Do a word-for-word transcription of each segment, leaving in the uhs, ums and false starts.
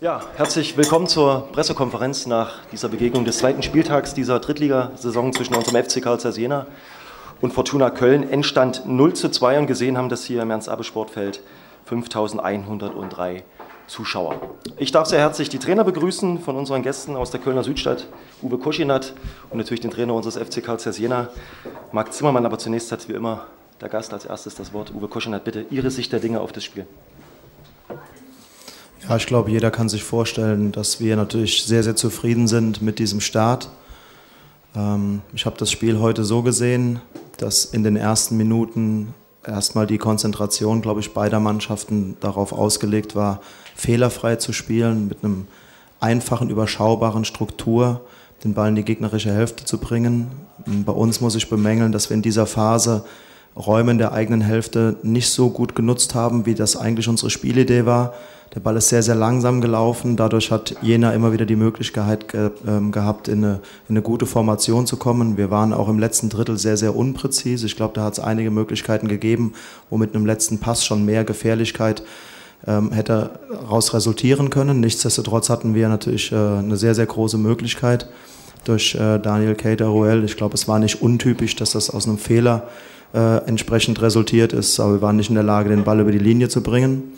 Ja, herzlich willkommen zur Pressekonferenz nach dieser Begegnung des zweiten Spieltags dieser Drittligasaison zwischen unserem F C Carl Zeiss Jena und Fortuna Köln. Endstand null zu zwei und gesehen haben das hier im Ernst-Abbe-Sportfeld fünftausendeinhundertdrei Zuschauer. Ich darf sehr herzlich die Trainer begrüßen von unseren Gästen aus der Kölner Südstadt, Uwe Koschinat und natürlich den Trainer unseres F C Carl Zeiss Jena, Marc Zimmermann. Aber zunächst hat wie immer der Gast als erstes das Wort. Uwe Koschinat, bitte Ihre Sicht der Dinge auf das Spiel. Ja, ich glaube, jeder kann sich vorstellen, dass wir natürlich sehr, sehr zufrieden sind mit diesem Start. Ähm, ich habe das Spiel heute so gesehen, dass in den ersten Minuten erstmal die Konzentration, glaube ich, beider Mannschaften darauf ausgelegt war, fehlerfrei zu spielen, mit einem einfachen, überschaubaren Struktur den Ball in die gegnerische Hälfte zu bringen. Bei uns muss ich bemängeln, dass wir in dieser Phase Räume in der eigenen Hälfte nicht so gut genutzt haben, wie das eigentlich unsere Spielidee war. Der Ball ist sehr, sehr langsam gelaufen. Dadurch hat Jena immer wieder die Möglichkeit ge äh, gehabt, in eine, in eine gute Formation zu kommen. Wir waren auch im letzten Drittel sehr, sehr unpräzise. Ich glaube, da hat es einige Möglichkeiten gegeben, wo mit einem letzten Pass schon mehr Gefährlichkeit ähm, hätte daraus resultieren können. Nichtsdestotrotz hatten wir natürlich äh, eine sehr, sehr große Möglichkeit durch äh, Daniel Keita-Ruel. Ich glaube, es war nicht untypisch, dass das aus einem Fehler äh, entsprechend resultiert ist, aber wir waren nicht in der Lage, den Ball über die Linie zu bringen.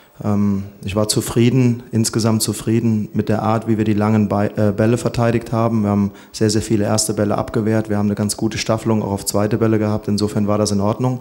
Ich war zufrieden, insgesamt zufrieden mit der Art, wie wir die langen Bälle verteidigt haben. Wir haben sehr, sehr viele erste Bälle abgewehrt. Wir haben eine ganz gute Staffelung auch auf zweite Bälle gehabt. Insofern war das in Ordnung.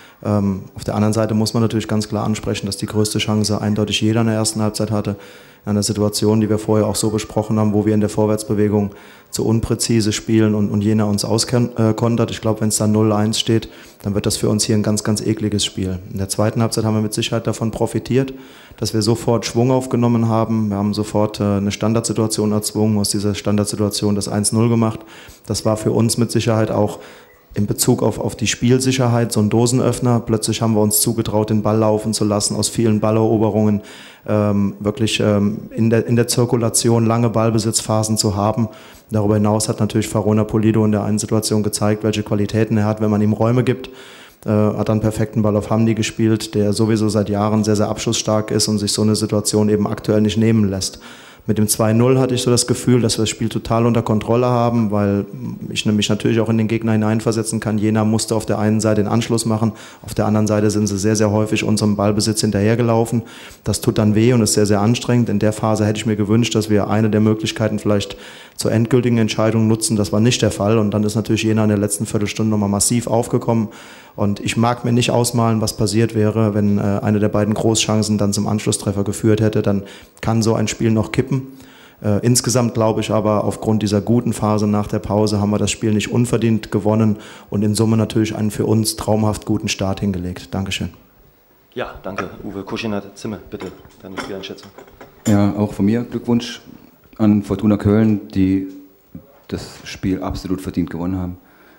Auf der anderen Seite muss man natürlich ganz klar ansprechen, dass die größte Chance eindeutig jeder in der ersten Halbzeit hatte. In einer Situation, die wir vorher auch so besprochen haben, wo wir in der Vorwärtsbewegung zu unpräzise spielen und, und Jena uns auskontert. Ich glaube, wenn es da null eins steht, dann wird das für uns hier ein ganz, ganz ekliges Spiel. In der zweiten Halbzeit haben wir mit Sicherheit davon profitiert, dass wir sofort Schwung aufgenommen haben. Wir haben sofort äh, eine Standardsituation erzwungen, aus dieser Standardsituation das eins null gemacht. Das war für uns mit Sicherheit auch in Bezug auf, auf die Spielsicherheit so ein Dosenöffner. Plötzlich haben wir uns zugetraut, den Ball laufen zu lassen, aus vielen Balleroberungen ähm, wirklich ähm, in, der, in der Zirkulation lange Ballbesitzphasen zu haben. Darüber hinaus hat natürlich Farona Polido in der einen Situation gezeigt, welche Qualitäten er hat, wenn man ihm Räume gibt. Äh, hat dann perfekten Ball auf Hamdi gespielt, der sowieso seit Jahren sehr, sehr abschussstark ist und sich so eine Situation eben aktuell nicht nehmen lässt. Mit dem zwei null hatte ich so das Gefühl, dass wir das Spiel total unter Kontrolle haben, weil ich mich natürlich auch in den Gegner hineinversetzen kann. Jena musste auf der einen Seite den Anschluss machen, auf der anderen Seite sind sie sehr, sehr häufig unserem Ballbesitz hinterhergelaufen. Das tut dann weh und ist sehr, sehr anstrengend. In der Phase hätte ich mir gewünscht, dass wir eine der Möglichkeiten vielleicht zur endgültigen Entscheidung nutzen. Das war nicht der Fall und dann ist natürlich Jena in der letzten Viertelstunde nochmal massiv aufgekommen. Und ich mag mir nicht ausmalen, was passiert wäre, wenn äh, eine der beiden Großchancen dann zum Anschlusstreffer geführt hätte. Dann kann so ein Spiel noch kippen. Äh, insgesamt glaube ich aber, aufgrund dieser guten Phase nach der Pause haben wir das Spiel nicht unverdient gewonnen und in Summe natürlich einen für uns traumhaft guten Start hingelegt. Dankeschön. Ja, danke. Uwe Koschinat, Zimmer, bitte, deine Spieleinschätzung. Ja, auch von mir Glückwunsch an Fortuna Köln, die das Spiel absolut verdient gewonnen haben.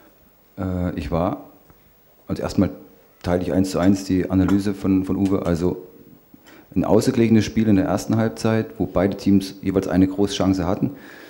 Äh, ich war Also erstmal teile ich eins zu eins die Analyse von, von Uwe. Also ein ausgeglichenes Spiel in der ersten Halbzeit, wo beide Teams jeweils eine Großchance hatten.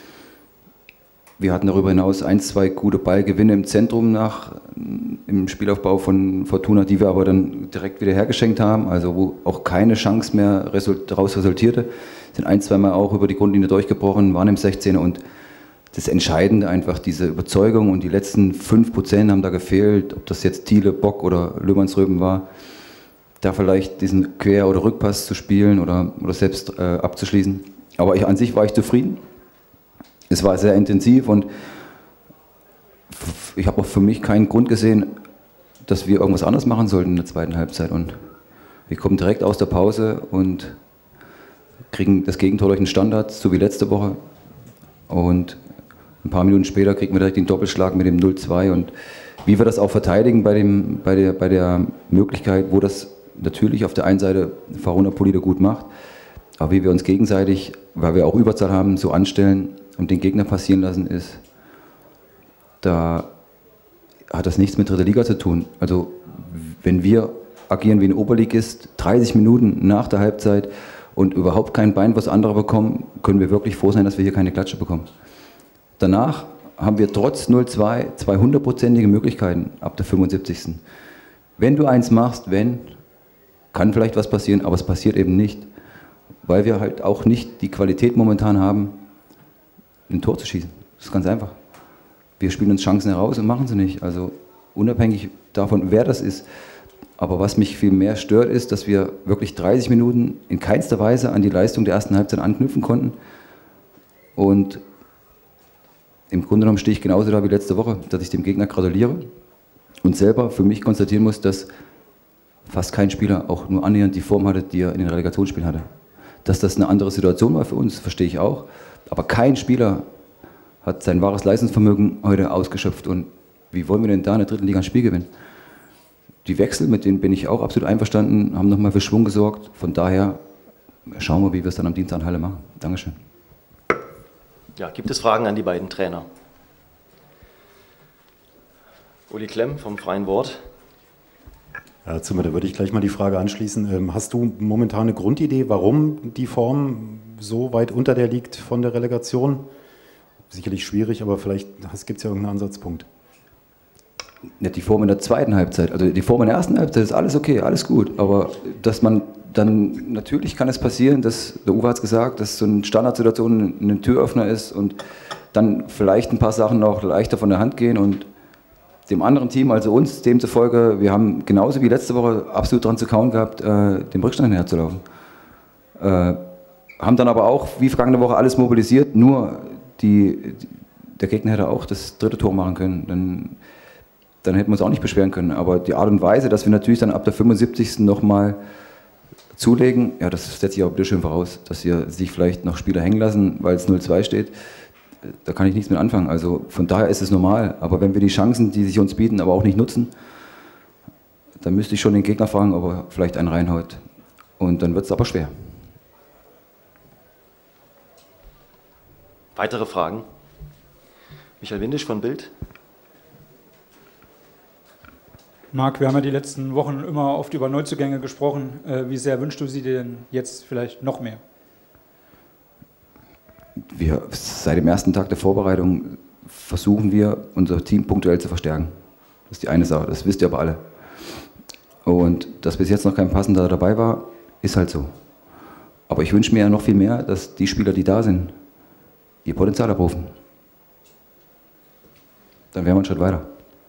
Wir hatten darüber hinaus ein, zwei gute Ballgewinne im Zentrum nach, im Spielaufbau von Fortuna, die wir aber dann direkt wieder hergeschenkt haben, also wo auch keine Chance mehr daraus resultierte. Sind ein, zwei Mal auch über die Grundlinie durchgebrochen, waren im sechzehner und das Entscheidende einfach, diese Überzeugung und die letzten fünf Prozent haben da gefehlt, ob das jetzt Thiele, Bock oder Löhmannsröben war, da vielleicht diesen Quer- oder Rückpass zu spielen oder, oder selbst äh, abzuschließen. Aber ich, an sich war ich zufrieden. Es war sehr intensiv und ich habe auch für mich keinen Grund gesehen, dass wir irgendwas anderes machen sollten in der zweiten Halbzeit. Und wir kommen direkt aus der Pause und kriegen das Gegentor durch den Standard, so wie letzte Woche. Und ein paar Minuten später kriegen wir direkt den Doppelschlag mit dem null zwei und wie wir das auch verteidigen bei, dem, bei, der, bei der Möglichkeit, wo das natürlich auf der einen Seite Farona Polido gut macht, aber wie wir uns gegenseitig, weil wir auch Überzahl haben, so anstellen und den Gegner passieren lassen, ist, da hat das nichts mit dritter Liga zu tun. Also wenn wir agieren wie ein Oberligist, dreißig Minuten nach der Halbzeit und überhaupt kein Bein, was andere bekommen, können wir wirklich froh sein, dass wir hier keine Klatsche bekommen. Danach haben wir trotz null zwei zwei hundertprozentige Möglichkeiten ab der fünfundsiebzigsten Wenn du eins machst, wenn, kann vielleicht was passieren, aber es passiert eben nicht. weil wir halt auch nicht die Qualität momentan haben, ein Tor zu schießen. Das ist ganz einfach. Wir spielen uns Chancen heraus und machen sie nicht. Also unabhängig davon, wer das ist. Aber was mich viel mehr stört, ist, dass wir wirklich dreißig Minuten in keinster Weise an die Leistung der ersten Halbzeit anknüpfen konnten. Und im Grunde genommen stehe ich genauso da wie letzte Woche, dass ich dem Gegner gratuliere und selber für mich konstatieren muss, dass fast kein Spieler auch nur annähernd die Form hatte, die er in den Relegationsspielen hatte. Dass das eine andere Situation war für uns, verstehe ich auch. Aber kein Spieler hat sein wahres Leistungsvermögen heute ausgeschöpft. Und wie wollen wir denn da in der dritten Liga ein Spiel gewinnen? Die Wechsel, mit denen bin ich auch absolut einverstanden, haben nochmal für Schwung gesorgt. Von daher schauen wir, wie wir es dann am Dienstag in Halle machen. Dankeschön. Ja, gibt es Fragen an die beiden Trainer? Uli Klemm vom Freien Wort. Herr Zimmer, da würde ich gleich mal die Frage anschließen. Hast du momentan eine Grundidee, warum die Form so weit unter der liegt von der Relegation? Sicherlich schwierig, aber vielleicht gibt es ja irgendeinen Ansatzpunkt. Ja, die Form in der zweiten Halbzeit, also die Form in der ersten Halbzeit ist alles okay, alles gut, aber dass man dann, natürlich kann es passieren, dass, der Uwe hat es gesagt, dass so eine Standardsituation ein Türöffner ist und dann vielleicht ein paar Sachen auch leichter von der Hand gehen und dem anderen Team, also uns, demzufolge, wir haben genauso wie letzte Woche absolut dran zu kauen gehabt, äh, dem Rückstand hinterzulaufen. Äh, haben dann aber auch, wie vergangene Woche, alles mobilisiert, nur die, die, der Gegner hätte auch das dritte Tor machen können, dann dann hätten wir uns auch nicht beschweren können. Aber die Art und Weise, dass wir natürlich dann ab der fünfundsiebzigsten nochmal zulegen, ja, das setzt sich auch bitte schön voraus, dass hier sich vielleicht noch Spieler hängen lassen, weil es null zwei steht. Da kann ich nichts mit anfangen. Also von daher ist es normal. Aber wenn wir die Chancen, die sich uns bieten, aber auch nicht nutzen, dann müsste ich schon den Gegner fragen, ob er vielleicht einen reinhaut. Und dann wird es aber schwer. Weitere Fragen? Michael Windisch von Bild. Marc, wir haben ja die letzten Wochen immer oft über Neuzugänge gesprochen. Wie sehr wünschst du sie denn jetzt vielleicht noch mehr? Wir, seit dem ersten Tag der Vorbereitung versuchen wir, unser Team punktuell zu verstärken. Das ist die eine Sache, das wisst ihr aber alle. Und dass bis jetzt noch kein passender dabei war, ist halt so. Aber ich wünsche mir ja noch viel mehr, dass die Spieler, die da sind, ihr Potenzial abrufen. Dann wären wir einen Schritt weiter.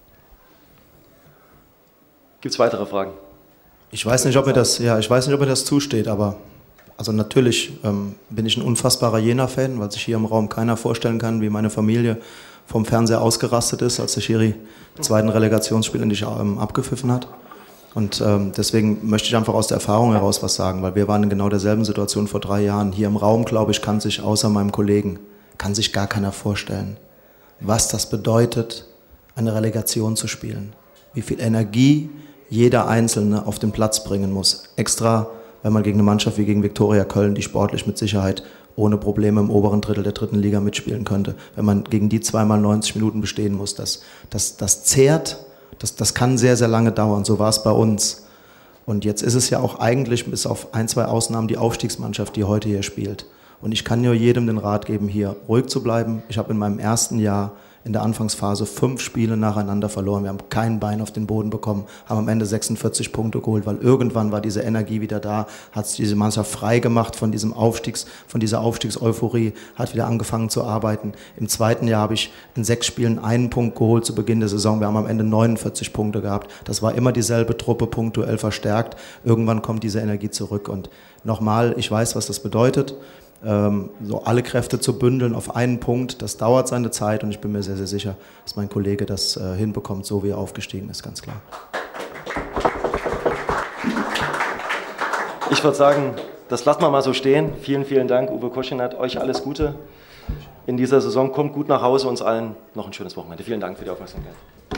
Gibt es weitere Fragen? Ich weiß nicht, ob mir das, ja, ich weiß nicht, ob mir das zusteht, aber also natürlich ähm, bin ich ein unfassbarer Jena-Fan, weil sich hier im Raum keiner vorstellen kann, wie meine Familie vom Fernseher ausgerastet ist, als der Schiri im zweiten Relegationsspiel endlich ähm, abgepfiffen hat. Und ähm, deswegen möchte ich einfach aus der Erfahrung heraus was sagen, weil wir waren in genau derselben Situation vor drei Jahren. Hier im Raum, glaube ich, kann sich außer meinem Kollegen, kann sich gar keiner vorstellen, was das bedeutet, eine Relegation zu spielen. Wie viel Energie jeder Einzelne auf den Platz bringen muss. Extra, wenn man gegen eine Mannschaft wie gegen Viktoria Köln, die sportlich mit Sicherheit ohne Probleme im oberen Drittel der dritten Liga mitspielen könnte, wenn man gegen die zweimal neunzig Minuten bestehen muss. Das, das, das zehrt, das, das kann sehr, sehr lange dauern. So war es bei uns. Und jetzt ist es ja auch eigentlich, bis auf ein, zwei Ausnahmen, die Aufstiegsmannschaft, die heute hier spielt. Und ich kann nur jedem den Rat geben, hier ruhig zu bleiben. Ich habe in meinem ersten Jahr in der Anfangsphase fünf Spiele nacheinander verloren. Wir haben kein Bein auf den Boden bekommen, haben am Ende sechsundvierzig Punkte geholt, weil irgendwann war diese Energie wieder da, hat sich diese Mannschaft frei gemacht von diesem Aufstiegs, von dieser Aufstiegseuphorie, hat wieder angefangen zu arbeiten. Im zweiten Jahr habe ich in sechs Spielen einen Punkt geholt zu Beginn der Saison. Wir haben am Ende neunundvierzig Punkte gehabt. Das war immer dieselbe Truppe, punktuell verstärkt. Irgendwann kommt diese Energie zurück. Und nochmal, ich weiß, was das bedeutet. Ähm, so alle Kräfte zu bündeln auf einen Punkt, das dauert seine Zeit und ich bin mir sehr, sehr sicher, dass mein Kollege das äh, hinbekommt, so wie er aufgestiegen ist, ganz klar. Ich würde sagen, das lassen wir mal so stehen. Vielen, vielen Dank, Uwe Koschinat. Euch alles Gute in dieser Saison. Kommt gut nach Hause, uns allen noch ein schönes Wochenende. Vielen Dank für die Aufmerksamkeit.